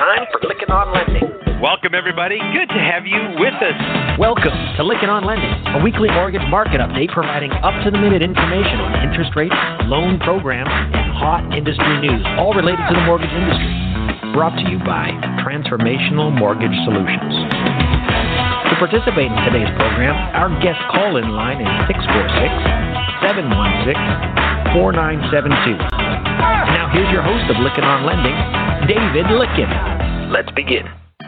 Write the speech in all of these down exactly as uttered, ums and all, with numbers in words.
time for Lykken on Lending. Welcome, everybody. Good to have you with us. Welcome to Lykken on Lending, a weekly mortgage market update providing up-to-the-minute information on interest rates, loan programs, and hot industry news, all related to the mortgage industry. Brought to you by Transformational Mortgage Solutions. To participate in today's program, our guest call-in line is six four six, seven one six, four nine seven two. Now here's your host of Lykken on Lending, David Lykken. Let's begin.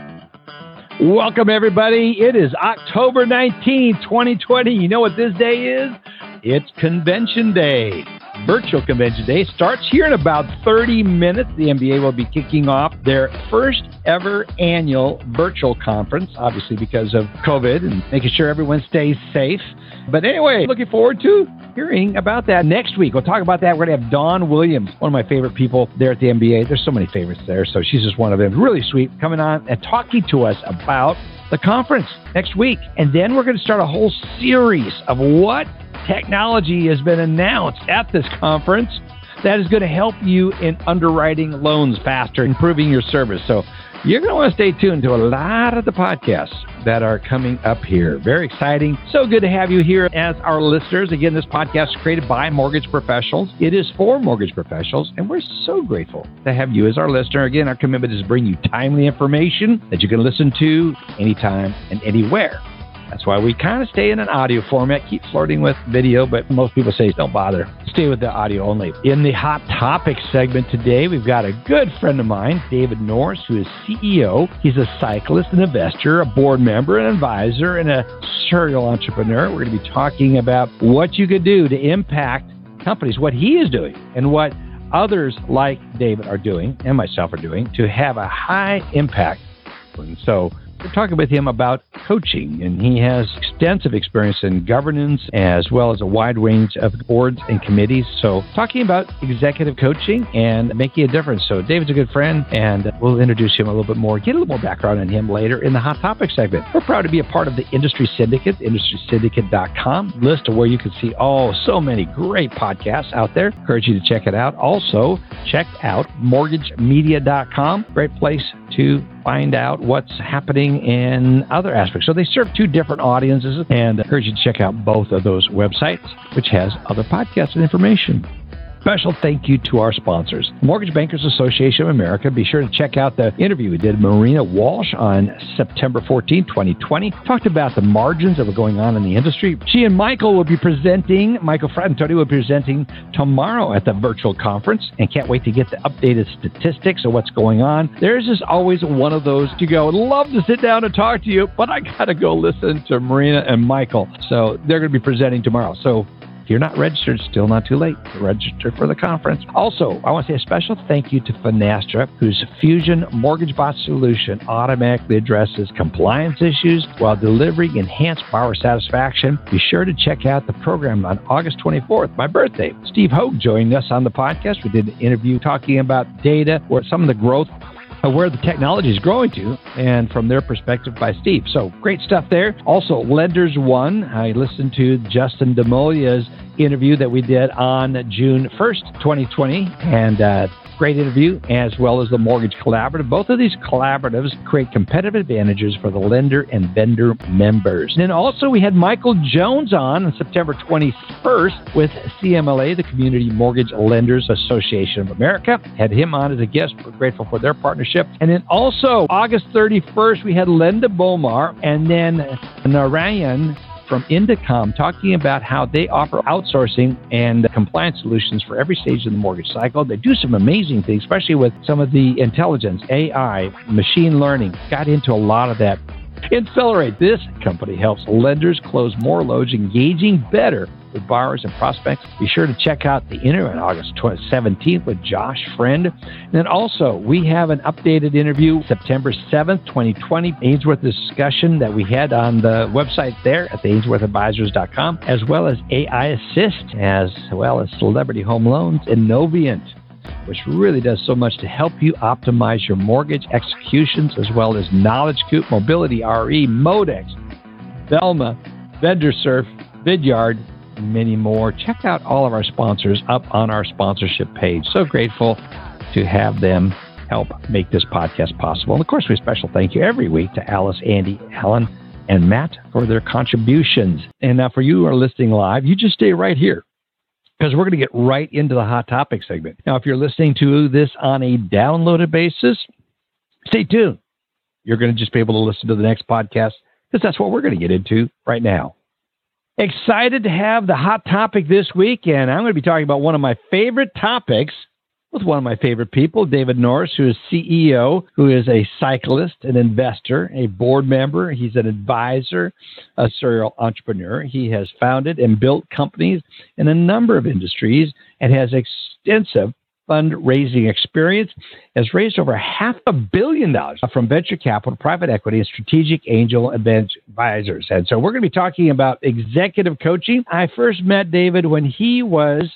Welcome, everybody. It is October nineteenth, twenty twenty. You know what this day is? It's Convention Day. Virtual Convention Day starts here in about thirty minutes. The N B A will be kicking off their first ever annual virtual conference, obviously because of COVID and making sure everyone stays safe. But anyway, looking forward to hearing about that next week. We'll talk about that. We're going to have Dawn Williams, one of my favorite people there at the N B A. There's so many favorites there, so she's just one of them. Really sweet, coming on and talking to us about the conference next week. And then we're going to start a whole series of what technology has been announced at this conference that is going to help you in underwriting loans faster, improving your service. So you're going to want to stay tuned to a lot of the podcasts that are coming up here. Very exciting. So good to have you here as our listeners. Again, this podcast is created by mortgage professionals. It is for mortgage professionals, and we're so grateful to have you as our listener. Again, our commitment is to bring you timely information that you can listen to anytime and anywhere. That's why we kind of stay in an audio format, keep flirting with video, but most people say don't bother. Stay with the audio only. In the Hot Topics segment today, we've got a good friend of mine, David Norris, who is C E O. He's a cyclist, an investor, a board member, an advisor, and a serial entrepreneur. We're going to be talking about what you could do to impact companies, what he is doing, and what others like David are doing, and myself are doing, to have a high impact. And so we're talking with him about coaching, and he has extensive experience in governance as well as a wide range of boards and committees. So talking about executive coaching and making a difference. So David's a good friend, and we'll introduce him a little bit more, get a little more background on him later in the Hot Topics segment. We're proud to be a part of the Industry Syndicate, industry syndicate dot com, list of where you can see oh, so many great podcasts out there. Encourage you to check it out. Also, check out mortgage media dot com, great place to find out what's happening in other aspects. So they serve two different audiences, and I encourage you to check out both of those websites, which has other podcasts and information. Special thank you to our sponsors, Mortgage Bankers Association of America. Be sure to check out the interview we did with Marina Walsh on September fourteenth, twenty twenty. Talked about the margins that were going on in the industry. She and Michael will be presenting, Michael Fratantoni will be presenting tomorrow at the virtual conference, and can't wait to get the updated statistics of what's going on. There's just always one of those to go. I'd love to sit down and talk to you, but I got to go listen to Marina and Michael. So they're going to be presenting tomorrow. So if you're not registered, still not too late to register for the conference. Also, I want to say a special thank you to Finastra, whose Fusion Mortgage Bot solution automatically addresses compliance issues while delivering enhanced borrower satisfaction. Be sure to check out the program on August twenty-fourth, my birthday. Steve Hogue joined us on the podcast. We did an interview talking about data, or some of the growth, Uh, where the technology is growing to, and from their perspective by Steve. So great stuff there. Also, Lenders One. I listened to Justin Demolia's interview that we did on June first, twenty twenty, and uh, great interview, as well as the Mortgage Collaborative. Both of these collaboratives create competitive advantages for the lender and vendor members. And then also we had Michael Jones on on September twenty-first with C M L A, the Community Mortgage Lenders Association of America. Had him on as a guest. We're grateful for their partnership. And then also August thirty-first, we had Linda Bomar and then Narayan from Indicom talking about how they offer outsourcing and compliance solutions for every stage of the mortgage cycle. They do some amazing things, especially with some of the intelligence, A I, machine learning. Got into a lot of that. Accelerate. This company helps lenders close more loans, engaging better with borrowers and prospects. Be sure to check out the interview on August seventeenth with Josh Friend. And then also, we have an updated interview September seventh, twenty twenty, Ainsworth discussion that we had on the website there at the ainsworth advisors dot com, as well as A I Assist, as well as Celebrity Home Loans and Novient, which really does so much to help you optimize your mortgage executions, as well as Knowledge Coop, Mobility R E, Modex, Velma, VendorSurf, Vidyard, and many more. Check out all of our sponsors up on our sponsorship page. So grateful to have them help make this podcast possible. And of course, we special thank you every week to Alice, Andy, Alan, and Matt for their contributions. And now for you who are listening live, you just stay right here because we're going to get right into the Hot Topic segment. Now, if you're listening to this on a downloaded basis, stay tuned. You're going to just be able to listen to the next podcast because that's what we're going to get into right now. Excited to have the Hot Topic this week, and I'm going to be talking about one of my favorite topics with one of my favorite people, David Norris, who is C E O, who is a cyclist, an investor, a board member. He's an advisor, a serial entrepreneur. He has founded and built companies in a number of industries and has extensive fundraising experience, has raised over half a billion dollars from venture capital, private equity, and strategic angel advisors. And so we're going to be talking about executive coaching. I first met David when he was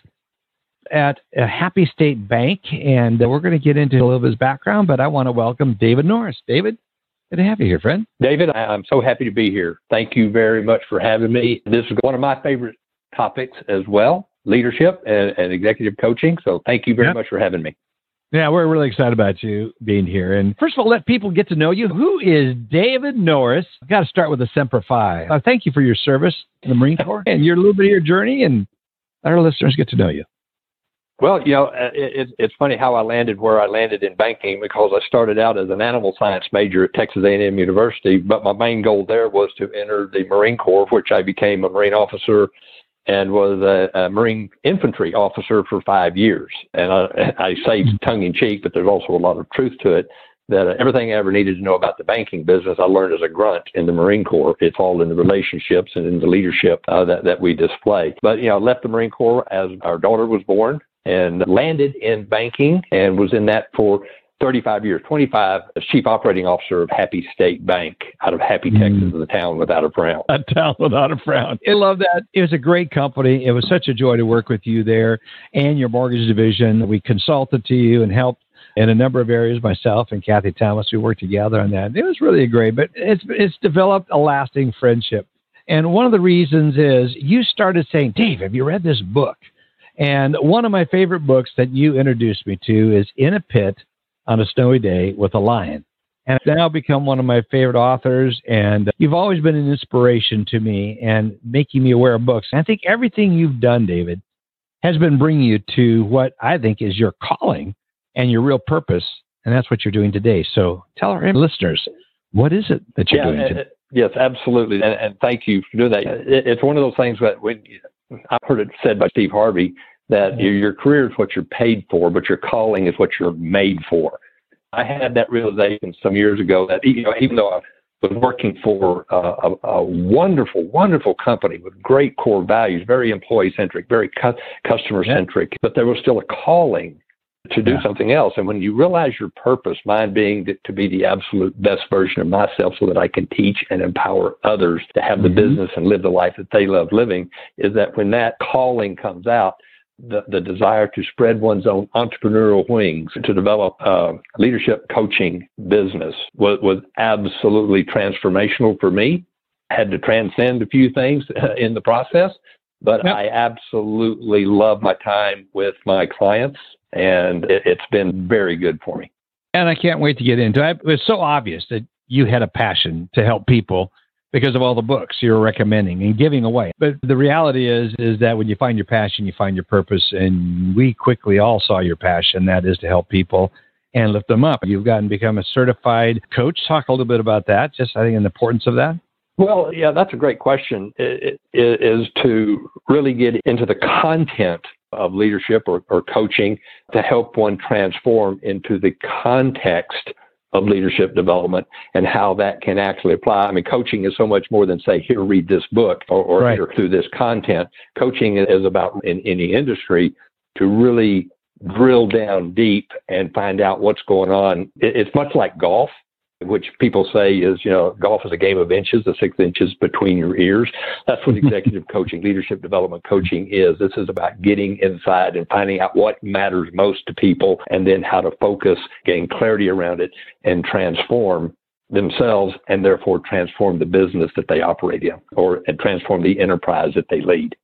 at a Happy State Bank, and we're going to get into a little of his background, but I want to welcome David Norris. David, good to have you here, friend. David, I'm so happy to be here. Thank you very much for having me. This is one of my favorite topics as well, leadership and, and executive coaching. So thank you very yep. much for having me. Yeah, we're really excited about you being here. And first of all, let people get to know you. Who is David Norris? I've got to start with a Semper Fi. Uh, thank you for your service in the Marine Corps and your little bit of your journey, and let our listeners get to know you. Well, you know, it, it's funny how I landed where I landed in banking because I started out as an animal science major at Texas A and M University, but my main goal there was to enter the Marine Corps, which I became a Marine officer and was a, a Marine infantry officer for five years. And I, I say tongue-in-cheek, but there's also a lot of truth to it, that uh, everything I ever needed to know about the banking business, I learned as a grunt in the Marine Corps. It's all in the relationships and in the leadership uh, that, that we display. But, you know, I left the Marine Corps as our daughter was born and landed in banking and was in that for thirty-five years, twenty-five as chief operating officer of Happy State Bank out of Happy, mm. Texas, the town without a frown. A town without a frown. I love that. It was a great company. It was such a joy to work with you there and your mortgage division. We consulted to you and helped in a number of areas, myself and Kathy Thomas. We worked together on that. It was really great, but it's it's developed a lasting friendship. And one of the reasons is you started saying, Dave, have you read this book? And one of my favorite books that you introduced me to is In a Pit on a Snowy Day with a Lion. And it's now become one of my favorite authors. And you've always been an inspiration to me and making me aware of books. And I think everything you've done, David, has been bringing you to what I think is your calling and your real purpose. And that's what you're doing today. So tell our listeners, what is it that you're yeah, doing today? Uh, yes, absolutely. And, and thank you for doing that. It, it's one of those things that when I've heard it said by Steve Harvey that your, your career is what you're paid for, but your calling is what you're made for. I had that realization some years ago that, you know, even though I was working for uh, a, a wonderful, wonderful company with great core values, very employee-centric, very cu- customer-centric, yeah. but there was still a calling to do yeah. something else. And when you realize your purpose, mine being to, to be the absolute best version of myself so that I can teach and empower others to have mm-hmm. the business and live the life that they love living, is that when that calling comes out, the, the desire to spread one's own entrepreneurial wings, to develop a leadership coaching business was, was absolutely transformational for me. I had to transcend a few things in the process, but yep. I absolutely love my time with my clients, and it, it's been very good for me. And I can't wait to get into it. It was so obvious that you had a passion to help people because of all the books you were recommending and giving away. But the reality is, is that when you find your passion, you find your purpose. And we quickly all saw your passion. That is to help people and lift them up. You've gotten become a certified coach. Talk a little bit about that, just I think the importance of that. Well, yeah, that's a great question, it, it is to really get into the content of leadership or, or coaching to help one transform into the context of leadership development and how that can actually apply. I mean, coaching is so much more than, say, here, read this book or, or right. here, through this content. Coaching is about, in any industry, to really drill down deep and find out what's going on. It, it's much like golf, which people say is, you know, golf is a game of inches, the six inches between your ears. That's what executive coaching, leadership development coaching is. This is about getting inside and finding out what matters most to people and then how to focus, getting clarity around it, and transform themselves and therefore transform the business that they operate in or and transform the enterprise that they lead.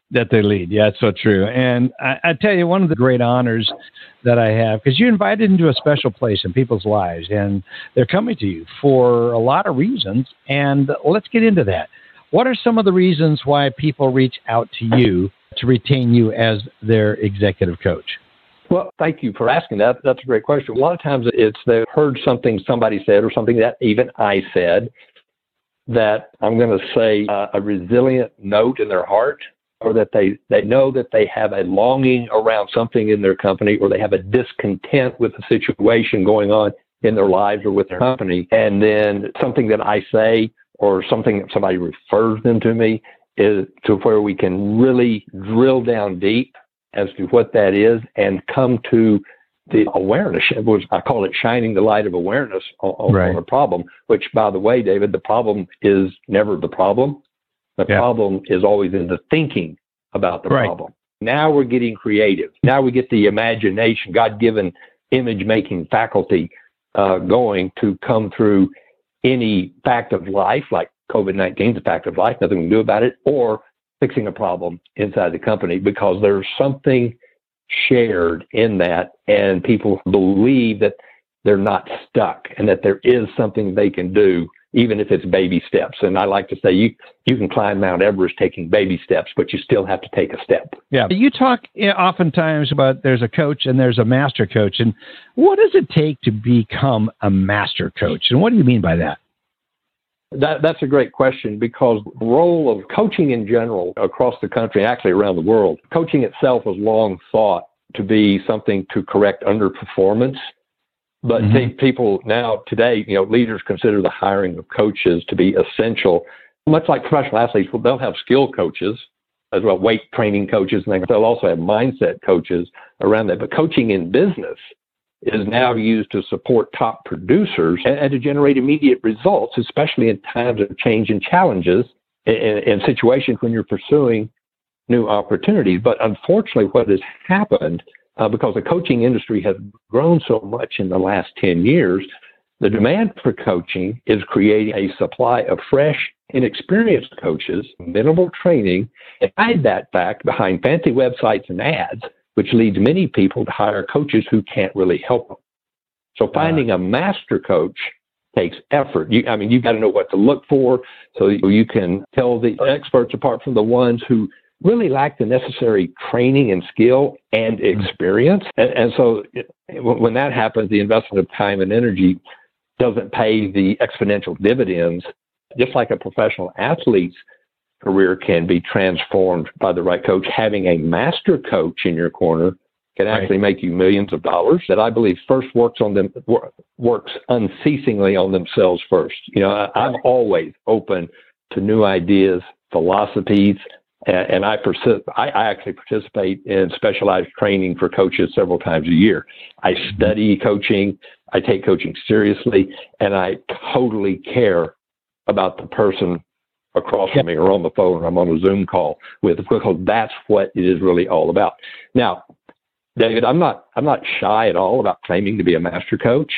that they lead. Yeah, it's so true. And I, I tell you, one of the great honors that I have, because you're invited into a special place in people's lives, and they're coming to you for a lot of reasons. And let's get into that. What are some of the reasons why people reach out to you to retain you as their executive coach? Well, thank you for asking that. That's a great question. A lot of times it's they've heard something somebody said or something that even I said that I'm going to say uh, a resilient note in their heart, or that they, they know that they have a longing around something in their company, or they have a discontent with the situation going on in their lives or with their company. And then something that I say or something that somebody refers them to me is to where we can really drill down deep as to what that is and come to the awareness. It was, I call it shining the light of awareness on, right. on a problem, which, by the way, David, the problem is never the problem. The yeah. problem is always in the thinking about the right. problem. Now we're getting creative. Now we get the imagination, God-given image-making faculty uh, going to come through any fact of life, like COVID nineteen is a fact of life, nothing we can do about it, or fixing a problem inside the company, because there's something shared in that, and people believe that they're not stuck and that there is something they can do, even if it's baby steps. And I like to say you, you can climb Mount Everest taking baby steps, but you still have to take a step. Yeah. You talk oftentimes about there's a coach and there's a master coach. And what does it take to become a master coach? And what do you mean by that? That, that's a great question, because the role of coaching in general across the country, actually around the world, coaching itself was long thought to be something to correct underperformance. But mm-hmm. people now today, you know, leaders consider the hiring of coaches to be essential. Much like professional athletes, well, they'll have skill coaches as well, weight training coaches, and they'll also have mindset coaches around that. But coaching in business is now used to support top producers and, and to generate immediate results, especially in times of change and challenges in, in situations when you're pursuing new opportunities. But unfortunately, what has happened, uh, because the coaching industry has grown so much in the last ten years, the demand for coaching is creating a supply of fresh, inexperienced coaches, minimal training, and hide that fact behind fancy websites and ads, which leads many people to hire coaches who can't really help them. So finding a master coach takes effort. You, I mean, you've got to know what to look for so you can tell the experts apart from the ones who really lack the necessary training and skill and experience. And, and so it, when that happens, the investment of time and energy doesn't pay the exponential dividends, just like a professional athlete's career can be transformed by the right coach. Having a master coach in your corner can actually right. make you millions of dollars. That I believe first works on them works unceasingly on themselves first. You know, I, I'm always open to new ideas, philosophies, and, and I, persi- I I actually participate in specialized training for coaches several times a year. I study coaching, I take coaching seriously, and I totally care about the person across from me or on the phone, or I'm on a Zoom call with, because that's what it is really all about. Now, David, I'm not I'm not shy at all about claiming to be a master coach.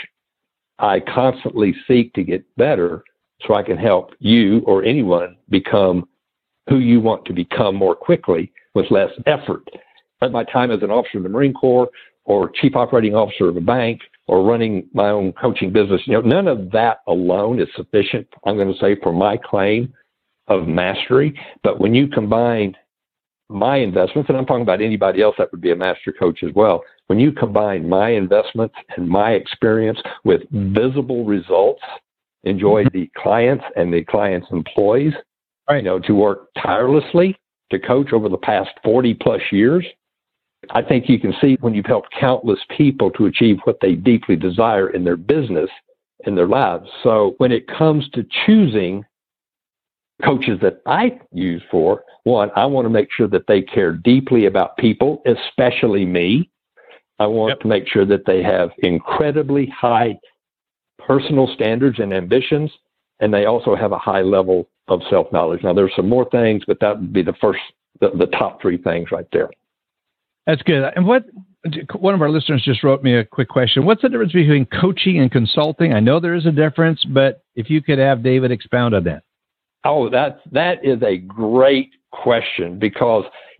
I constantly seek to get better so I can help you or anyone become who you want to become more quickly with less effort. At my time as an officer in the Marine Corps, or chief operating officer of a bank, or running my own coaching business, you know, none of that alone is sufficient, I'm going to say, for my claim of mastery. But when you combine my investments, and I'm talking about anybody else that would be a master coach as well, when you combine my investments and my experience with visible results enjoyed the clients and the clients' employees, right. you know, to work tirelessly to coach over the past forty plus years, I think you can see when you've helped countless people to achieve what they deeply desire in their business, in their lives. So when it comes to choosing coaches that I use for, one, I want to make sure that they care deeply about people, especially me. I want yep. to make sure that they have incredibly high personal standards and ambitions, and they also have a high level of self-knowledge. Now, there's some more things, but that would be the first, the, the top three things right there. That's good. And what one of our listeners just wrote me a quick question. What's the difference between coaching and consulting? I know there is a difference, but if you could have David expound on that. Oh, that that is a great question, because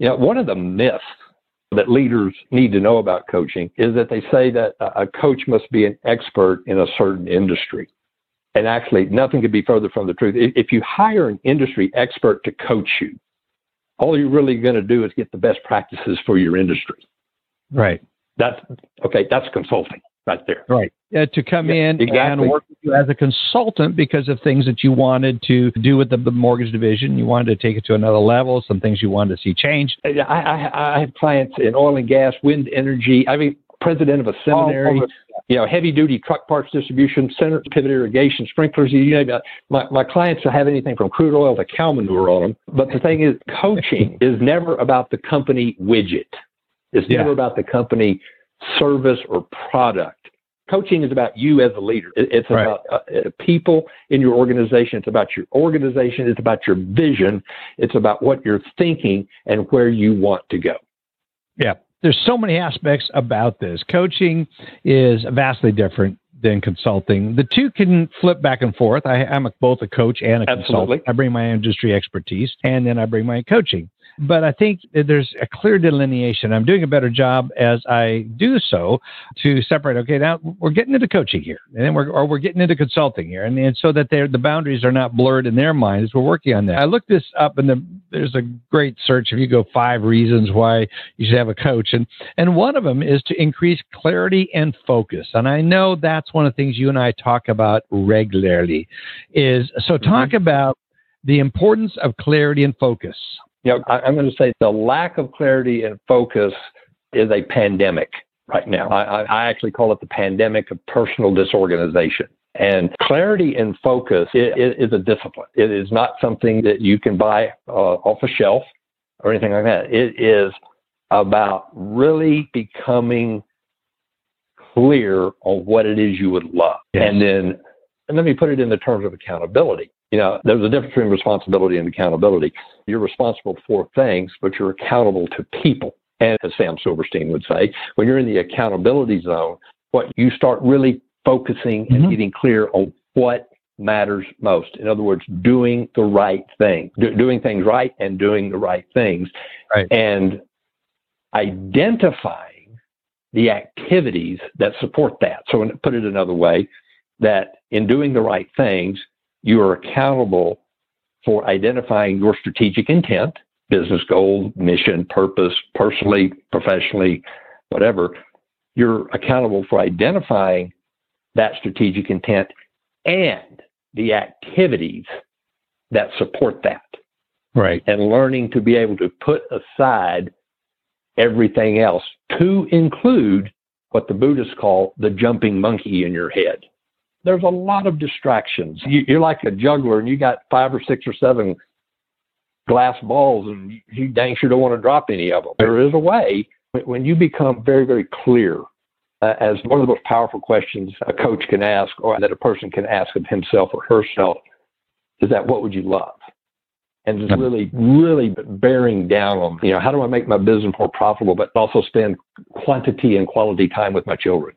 You know, one of the myths that leaders need to know about coaching is that they say that a coach must be an expert in a certain industry. And actually, nothing could be further from the truth. If you hire an industry expert to coach you, all you're really going to do is get the best practices for your industry. Right. That's okay. That's consulting right there. Right. Uh, to come yeah, in exactly. and work with you as a consultant because of things that you wanted to do with the, the mortgage division. You wanted to take it to another level, some things you wanted to see change. I, I, I have clients in oil and gas, wind energy. I mean, president of a seminary, oh, you know, heavy duty truck parts distribution, center pivot irrigation, sprinklers. You know, my, my clients will have anything from crude oil to cow manure on them. But the thing is, coaching is never about the company widget. It's yeah. never about the company service or product. Coaching is about you as a leader. It, it's right. about uh, people in your organization. It's about your organization. It's about your vision. It's about what you're thinking and where you want to go. Yeah. There's so many aspects about this. Coaching is vastly different than consulting. The two can flip back and forth. I, I'm a, both a coach and a Absolutely. consultant. I bring my industry expertise, and then I bring my coaching. But I think there's a clear delineation. I'm doing a better job as I do so to separate. Okay, now we're getting into coaching here, and then we're or we're getting into consulting here, and, and so that the boundaries are not blurred in their minds. We're working on that. I looked this up, and the, there's a great search. If you go five reasons why you should have a coach, and and one of them is to increase clarity and focus. And I know that's one of the things you and I talk about regularly. Is so talk mm-hmm. about the importance of clarity and focus. You know, I, I'm going to say the lack of clarity and focus is a pandemic right now. I, I actually call it the pandemic of personal disorganization. And clarity and focus is, is a discipline. It is not something that you can buy uh, off a shelf or anything like that. It is about really becoming clear on what it is you would love. Yes. And then and let me put it in the terms of accountability. You know, there's a difference between responsibility and accountability. You're responsible for things, but you're accountable to people. And as Sam Silverstein would say, when you're in the accountability zone, what you start really focusing and mm-hmm. getting clear on what matters most. In other words, doing the right thing, Do, doing things right and doing the right things. Right. And identifying the activities that support that. So to put it another way, that in doing the right things, you are accountable for identifying your strategic intent, business goal, mission, purpose, personally, professionally, whatever. You're accountable for identifying that strategic intent and the activities that support that. Right. And learning to be able to put aside everything else to include what the Buddhists call the jumping monkey in your head. There's a lot of distractions. You, you're like a juggler and you got five or six or seven glass balls and you dang sure don't want to drop any of them. There is a way when you become very, very clear uh, as one of the most powerful questions a coach can ask or that a person can ask of himself or herself is that what would you love? And just really, really bearing down on, you know, how do I make my business more profitable, but also spend quantity and quality time with my children?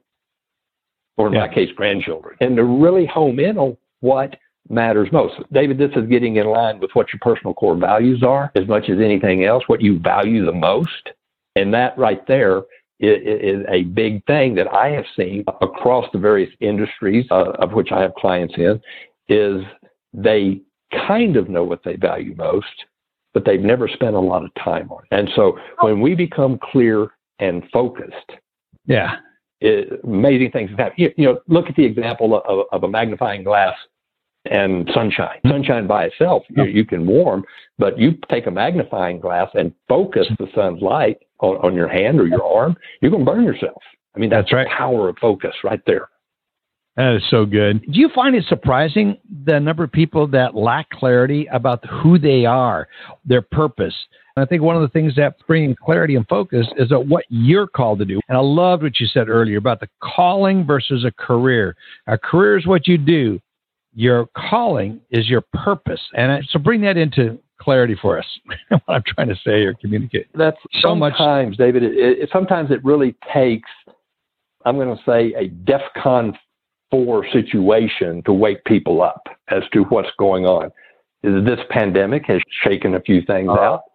Or in yeah. my case, grandchildren, and to really home in on what matters most. David, this is getting in line with what your personal core values are as much as anything else, what you value the most. And that right there is, is a big thing that I have seen across the various industries uh, of which I have clients in, is they kind of know what they value most, but they've never spent a lot of time on it. And so when we become clear and focused, yeah. It, amazing things happen. You, you know, look at the example of, of a magnifying glass and sunshine. Sunshine by itself, you, you can warm, but you take a magnifying glass and focus the sun's light on, on your hand or your arm, you're going to burn yourself. I mean, that's, that's right. The power of focus right there. That is so good. Do you find it surprising the number of people that lack clarity about who they are, their purpose? And I think one of the things that bringing clarity and focus is that what you're called to do. And I loved what you said earlier about the calling versus a career. A career is what you do. Your calling is your purpose. And I, so bring that into clarity for us. What I'm trying to say or communicate. That's so much. Sometimes, David, it, it, sometimes it really takes, I'm going to say, a DEFCON four situation to wake people up as to what's going on. This pandemic has shaken a few things uh, out.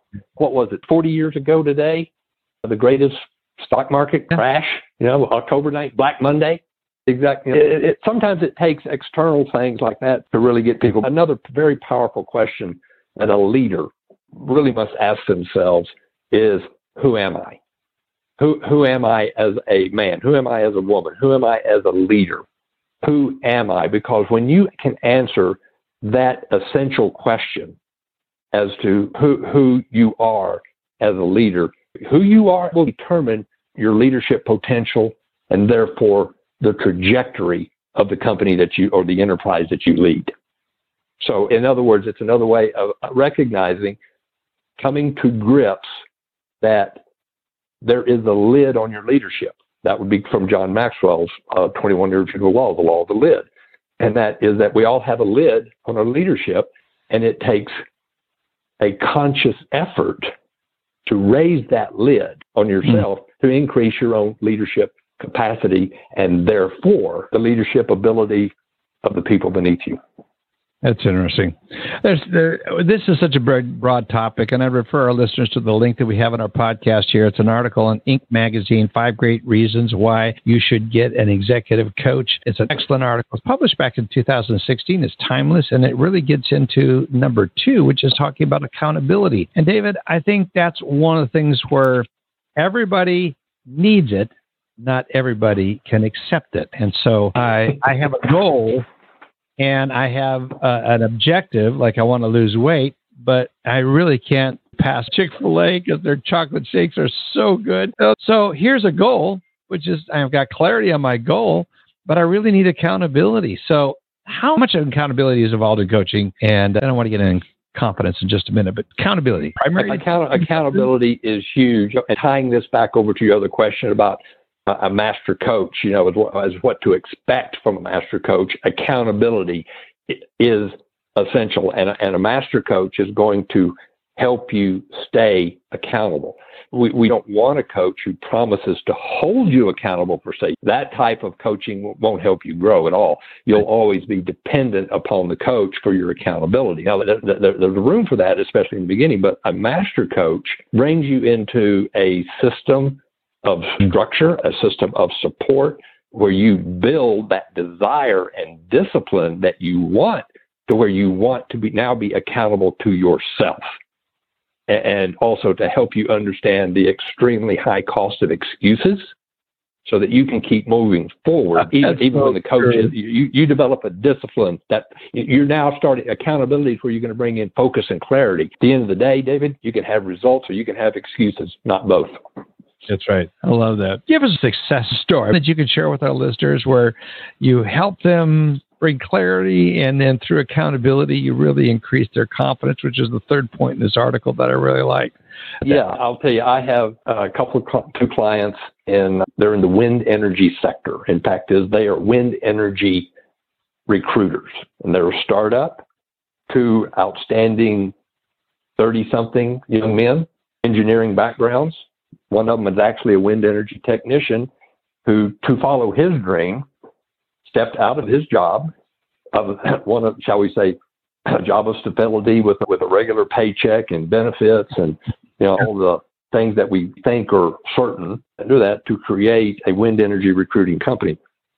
what was it, forty years ago today, the greatest stock market crash, you know, October ninth, Black Monday. Exactly. It, it, sometimes it takes external things like that to really get people. Another very powerful question that a leader really must ask themselves is, who am I? Who who am I as a man? Who am I as a woman? Who am I as a leader? Who am I? Because when you can answer that essential question as to who who you are as a leader, who you are will determine your leadership potential and therefore the trajectory of the company that you or the enterprise that you lead. So in other words, it's another way of recognizing, coming to grips that there is a lid on your leadership. That would be from John Maxwell's uh, twenty-one Irrefutable Law, the law of the lid. And that is that we all have a lid on our leadership, and it takes a conscious effort to raise that lid on yourself mm-hmm. to increase your own leadership capacity and therefore the leadership ability of the people beneath you. That's interesting. There's, there, this is such a broad, broad topic, and I refer our listeners to the link that we have in our podcast here. It's an article in Inc magazine, Five Great Reasons Why You Should Get an Executive Coach. It's an excellent article. It's published back in two thousand sixteen. It's timeless, and it really gets into number two, which is talking about accountability. And David, I think that's one of the things where everybody needs it, not everybody can accept it. And so I, I have a goal and I have uh, an objective, like I want to lose weight, but I really can't pass Chick-fil-A because their chocolate shakes are so good. So, so here's a goal, which is I've got clarity on my goal, but I really need accountability. So how much accountability is involved in coaching? And I don't want to get into confidence in just a minute, but accountability. Primary Account- accountability is huge. And tying this back over to your other question about a master coach, you know, as what to expect from a master coach, accountability is essential. And, and a master coach is going to help you stay accountable. We, we don't want a coach who promises to hold you accountable per se. That type of coaching won't help you grow at all. You'll always be dependent upon the coach for your accountability. Now, there, there, there's room for that, especially in the beginning, but a master coach brings you into a system of structure, a system of support, where you build that desire and discipline that you want to where you want to be now be accountable to yourself. And also to help you understand the extremely high cost of excuses so that you can keep moving forward. Even, even so when the coach is, you, you develop a discipline that you're now starting accountability where you're going to bring in focus and clarity. At the end of the day, David, you can have results or you can have excuses, not both. That's right. I love that. Give us a success story that you can share with our listeners where you help them bring clarity and then through accountability, you really increase their confidence, which is the third point in this article that I really like. Yeah, I'll tell you, I have a couple of two clients in, they're in the wind energy sector. In fact, is they are wind energy recruiters, and they're a startup, two outstanding thirty-something young men, engineering backgrounds. One of them is actually a wind energy technician who, to follow his dream, stepped out of his job, of one of, shall we say, a job of stability with with a regular paycheck and benefits and you know all the things that we think are certain, and do that to create a wind energy recruiting company.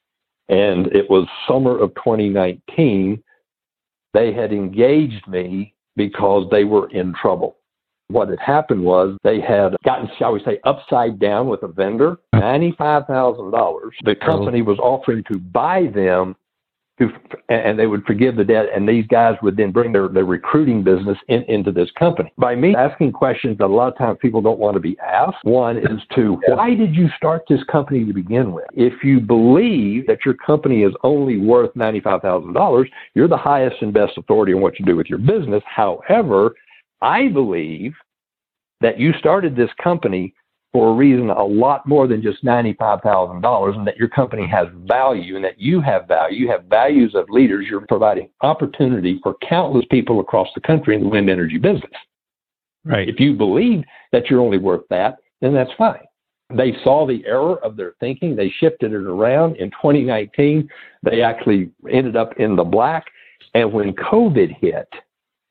And it was summer of twenty nineteen. They had engaged me because they were in trouble. What had happened was they had gotten, shall we say, upside down with a vendor, ninety-five thousand dollars. The company was offering to buy them, to, and they would forgive the debt, and these guys would then bring their, their recruiting business in, into this company. By me asking questions that a lot of times people don't want to be asked, one is to, why did you start this company to begin with? If you believe that your company is only worth ninety-five thousand dollars, you're the highest and best authority on what you do with your business. However, I believe that you started this company for a reason a lot more than just ninety-five thousand dollars, and that your company has value and that you have value. You have values of leaders. You're providing opportunity for countless people across the country in the wind energy business. Right. If you believe that you're only worth that, then that's fine. They saw the error of their thinking. They shifted it around. In twenty nineteen, they actually ended up in the black. And when COVID hit,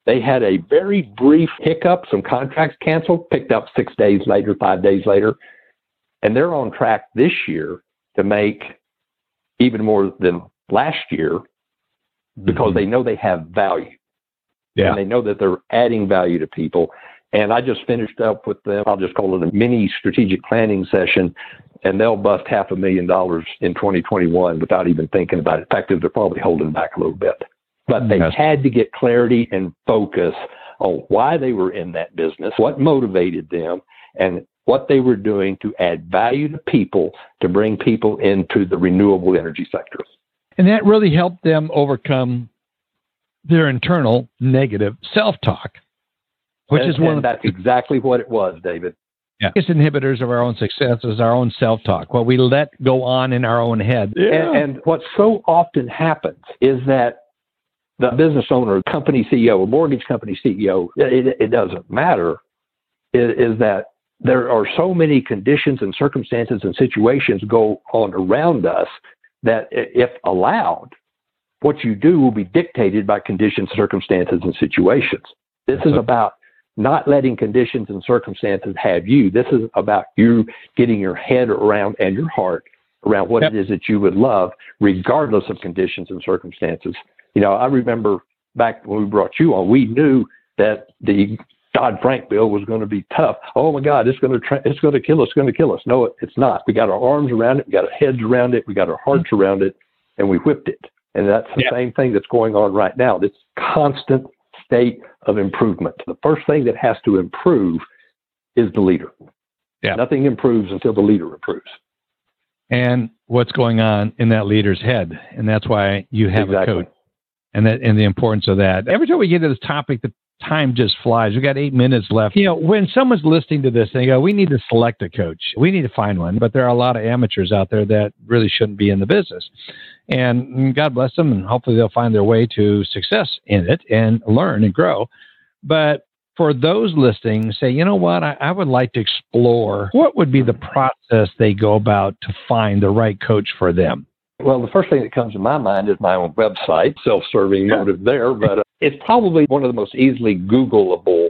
They had a very brief hiccup, some contracts canceled, picked up six days later, five days later, and they're on track this year to make even more than last year because mm-hmm. they know they have value. Yeah. And they know that they're adding value to people. And I just finished up with them. I'll just call it a mini strategic planning session, and they'll bust half a million dollars in twenty twenty-one without even thinking about it. In fact, they're probably holding back a little bit. But they yes. had to get clarity and focus on why they were in that business, what motivated them, and what they were doing to add value to people, to bring people into the renewable energy sector. And that really helped them overcome their internal negative self-talk, which and, is one and of that's exactly what it was, David. Yeah. It's inhibitors of our own success is our own self-talk, what we let go on in our own head. Yeah. And, and what so often happens is that the business owner, company C E O, or mortgage company C E O, it, it doesn't matter, is, is that there are so many conditions and circumstances and situations go on around us that if allowed, what you do will be dictated by conditions, circumstances, and situations. This is about not letting conditions and circumstances have you. This is about you getting your head around and your heart around what yep. it is that you would love, regardless of conditions and circumstances. You know, I remember back when we brought you on, we knew that the Dodd-Frank bill was going to be tough. Oh my God, it's going to tra- it's going to kill us. It's going to kill us. No, it, it's not. We got our arms around it. We got our heads around it. We got our hearts around it, and we whipped it. And that's the yeah. same thing that's going on right now. This constant state of improvement. The first thing that has to improve is the leader. Yeah. Nothing improves until the leader improves. And what's going on in that leader's head, and that's why you have exactly. a coach, and that and the importance of that. Every time we get to this topic, the time just flies. We got eight minutes left. You know, when someone's listening to this, they go, "We need to select a coach. We need to find one." But there are a lot of amateurs out there that really shouldn't be in the business. And God bless them, and hopefully they'll find their way to success in it and learn and grow. But for those listening, say, you know what, I, I would like to explore what would be the process they go about to find the right coach for them. Well, the first thing that comes to my mind is my own website, self-serving yeah. motive there, but uh, it's probably one of the most easily Googleable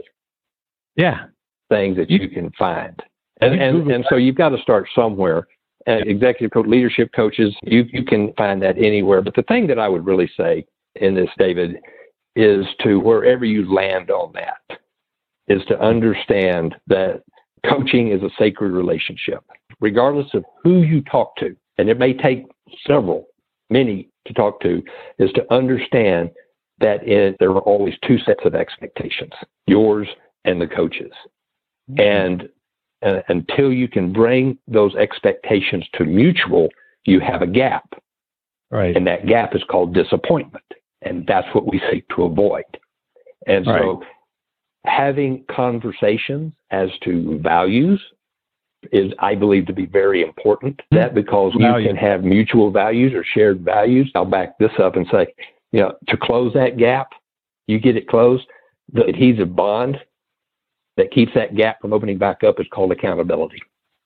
yeah. things that you, you can find. And, and, and so you've got to start somewhere. Uh, executive coach, leadership coaches, you, you can find that anywhere. But the thing that I would really say in this, David, is to wherever you land on that, is to understand that coaching is a sacred relationship, regardless of who you talk to. And it may take several, many to talk to, is to understand that it, there are always two sets of expectations, yours and the coaches. Mm-hmm. And Uh, until you can bring those expectations to mutual, you have a gap. Right. And that gap is called disappointment. And that's what we seek to avoid. And so right. having conversations as to values is, I believe, to be very important. Mm-hmm. That because Value. You can have mutual values or shared values. I'll back this up and say, you know, to close that gap, you get it closed, the adhesive bond that keeps that gap from opening back up is called accountability.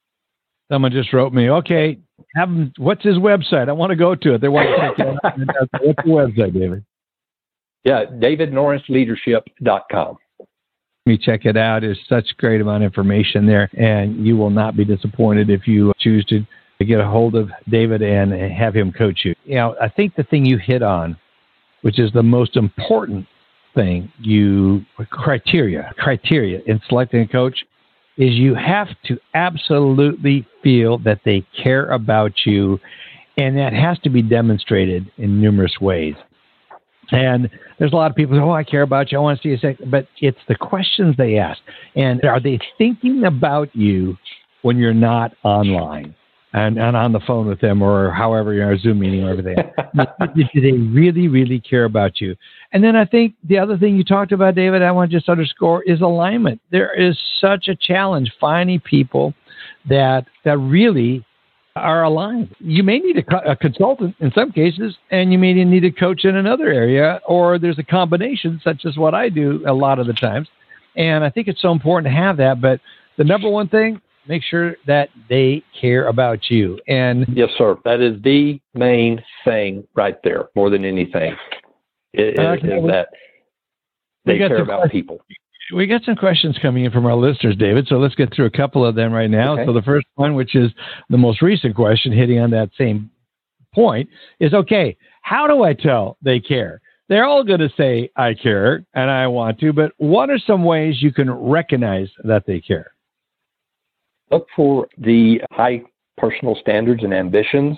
Someone just wrote me, okay, have him, what's his website? I want to go to it. They want to check it out. What's the website, David? Yeah, david norris leadership dot com. Let me check it out. There's such great amount of information there, and you will not be disappointed if you choose to get a hold of David and have him coach you. You know, I think the thing you hit on, which is the most important thing, you criteria criteria in selecting a coach, is you have to absolutely feel that they care about you, and that has to be demonstrated in numerous ways. And there's a lot of people who, oh, I care about you, I want to see you, but it's the questions they ask. And are they thinking about you when you're not online and, and on the phone with them, or however you're a Zoom meeting or everything? Do they really, really care about you? And then I think the other thing you talked about, David, I want to just underscore is alignment. There is such a challenge finding people that that really are aligned. You may need a, a consultant in some cases, and you may need a coach in another area, or there's a combination, such as what I do a lot of the times. And I think it's so important to have that. But the number one thing, make sure that they care about you. And yes, sir. That is the main thing right there, more than anything. Is, is that they care about questions. people. We got some questions coming in from our listeners, David, so let's get through a couple of them right now. Okay. So the first one, which is the most recent question, hitting on that same point, is, okay, how do I tell they care? They're all going to say, I care, and I want to, but what are some ways you can recognize that they care? Look for the high personal standards and ambitions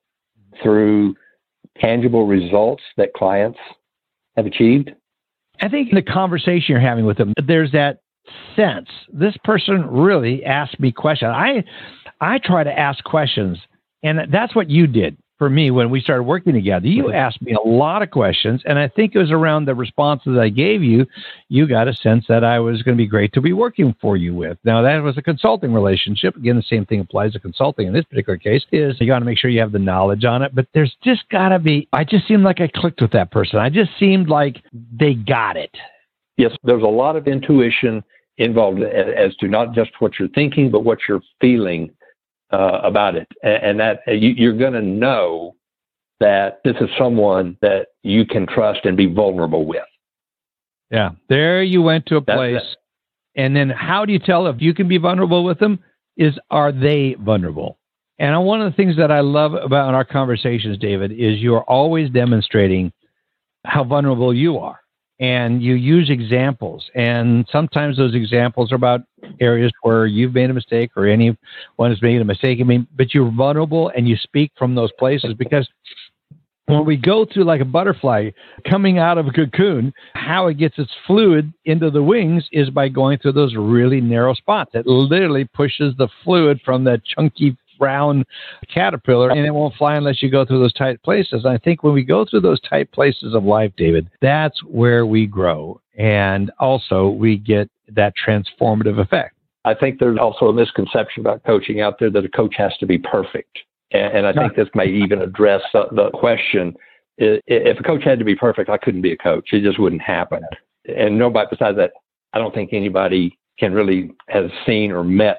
through tangible results that clients have achieved. I think in the conversation you're having with them, there's that sense, this person really asked me questions. I, I try to ask questions, and that's what you did for me when we started working together. You asked me a lot of questions, and I think it was around the responses I gave you, you got a sense that I was going to be great to be working for you with. Now, that was a consulting relationship. Again, the same thing applies to consulting in this particular case, is you got to make sure you have the knowledge on it, but there's just got to be, I just seemed like I clicked with that person. I just seemed like they got it. Yes, there's a lot of intuition involved as to not just what you're thinking, but what you're feeling Uh, about it, and, and that uh, you, you're going to know that this is someone that you can trust and be vulnerable with. Yeah, there you went to a That's place, it. And then how do you tell if you can be vulnerable with them? Is are they vulnerable? And one of the things that I love about our conversations, David, is you are always demonstrating how vulnerable you are. And you use examples, and sometimes those examples are about areas where you've made a mistake or anyone has made a mistake. I mean, but you're vulnerable and you speak from those places, because when we go through like a butterfly coming out of a cocoon, how it gets its fluid into the wings is by going through those really narrow spots. It literally pushes the fluid from that chunky brown caterpillar, and it won't fly unless you go through those tight places. And I think when we go through those tight places of life, David, that's where we grow. And also we get that transformative effect. I think there's also a misconception about coaching out there that a coach has to be perfect. And, and I think this may even address the, the question, if a coach had to be perfect, I couldn't be a coach. It just wouldn't happen. And nobody, besides that, I don't think anybody can really has seen or met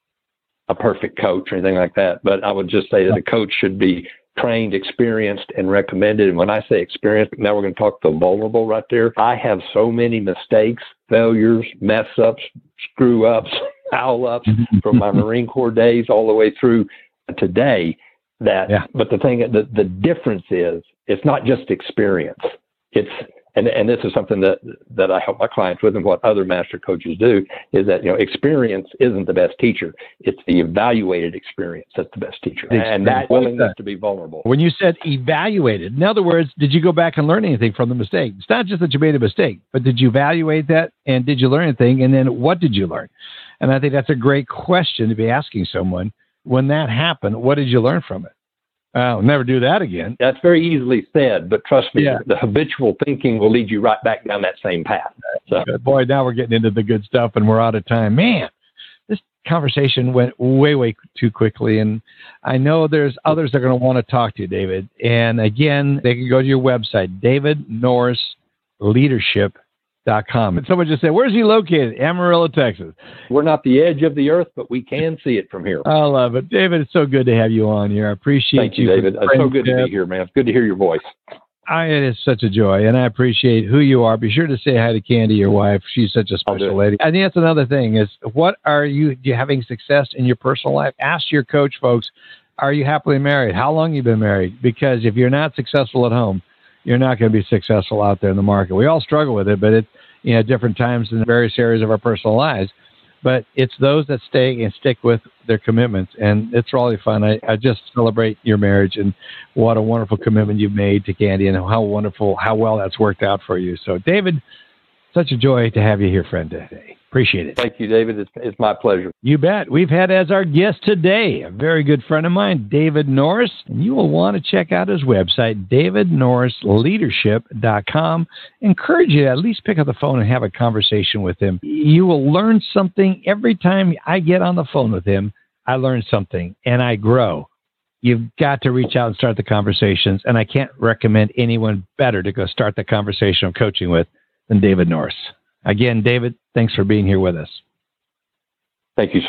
a perfect coach or anything like that. But I would just say that a coach should be trained, experienced, and recommended. And when I say experienced, now we're going to talk the vulnerable right there. I have so many mistakes, failures, mess ups, screw ups, foul ups from my Marine Corps days all the way through today. That, yeah. But the thing, the, the difference is, it's not just experience. It's And and this is something that, that I help my clients with, and what other master coaches do, is that, you know, experience isn't the best teacher. It's the evaluated experience that's the best teacher. And that willingness to be vulnerable. When you said evaluated, in other words, did you go back and learn anything from the mistake? It's not just that you made a mistake, but did you evaluate that, and did you learn anything? And then what did you learn? And I think that's a great question to be asking someone. When that happened, what did you learn from it? I'll never do that again. That's very easily said, but trust me, yeah. the habitual thinking will lead you right back down that same path. So. Boy, now we're getting into the good stuff, and we're out of time. Man, this conversation went way, way too quickly, and I know there's others that are going to want to talk to you, David. And again, they can go to your website, david norris leadership dot com. And someone just said, where's he located? Amarillo, Texas. We're not the edge of the earth, but we can see it from here. I love it. David, it's so good to have you on here. I appreciate Thank you, you David. It's so good to be here, man. It's good to hear your voice. I, it is such a joy, and I appreciate who you are. Be sure to say hi to Candy, your wife. She's such a special lady. I think that's another thing is, what are you, you having success in your personal life? Ask your coach, folks, are you happily married? How long have you been married? Because if you're not successful at home, you're not going to be successful out there in the market. We all struggle with it, but it's, you know, different times in various areas of our personal lives. But it's those that stay and stick with their commitments. And it's really fun. I, I just celebrate your marriage and what a wonderful commitment you've made to Candy, and how wonderful, how well that's worked out for you. So, David, such a joy to have you here, friend, today. Appreciate it. Thank you, David. It's, it's my pleasure. You bet. We've had as our guest today a very good friend of mine, David Norris. And you will want to check out his website, david norris leadership dot com. Encourage you to at least pick up the phone and have a conversation with him. You will learn something every time I get on the phone with him. I learn something and I grow. You've got to reach out and start the conversations. And I can't recommend anyone better to go start the conversation of coaching with than David Norris. Again, David, thanks for being here with us. Thank you, sir.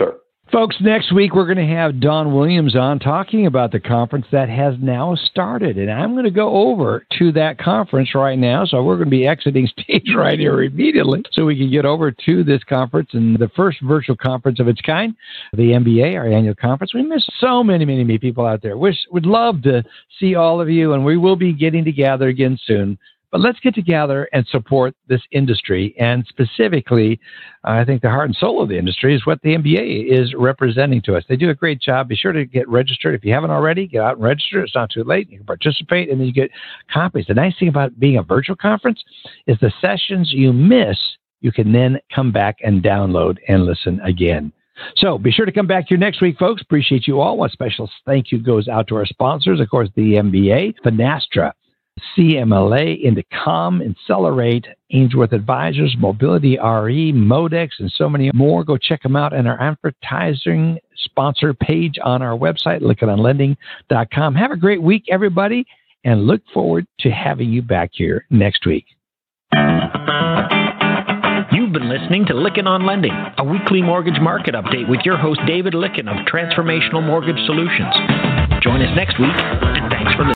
Folks, next week we're going to have Don Williams on talking about the conference that has now started. And I'm going to go over to that conference right now. So we're going to be exiting stage right here immediately so we can get over to this conference and the first virtual conference of its kind, the M B A, our annual conference. We miss so many, many, many people out there. Wish, would love to see all of you, and we will be getting together again soon. But let's get together and support this industry. And specifically, I think the heart and soul of the industry is what the M B A is representing to us. They do a great job. Be sure to get registered. If you haven't already, get out and register. It's not too late. You can participate, and then you get copies. The nice thing about being a virtual conference is the sessions you miss, you can then come back and download and listen again. So be sure to come back here next week, folks. Appreciate you all. One special thank you goes out to our sponsors, of course, the M B A, Finastra, C M L A, Indicom, Accelerate, Ainsworth Advisors, Mobility R E, Modex, and so many more. Go check them out on our advertising sponsor page on our website, Lykken on Lending dot com. Have a great week, everybody, and look forward to having you back here next week. You've been listening to Lykken on Lending, a weekly mortgage market update with your host, David Lykken of Transformational Mortgage Solutions. Join us next week, and thanks for listening.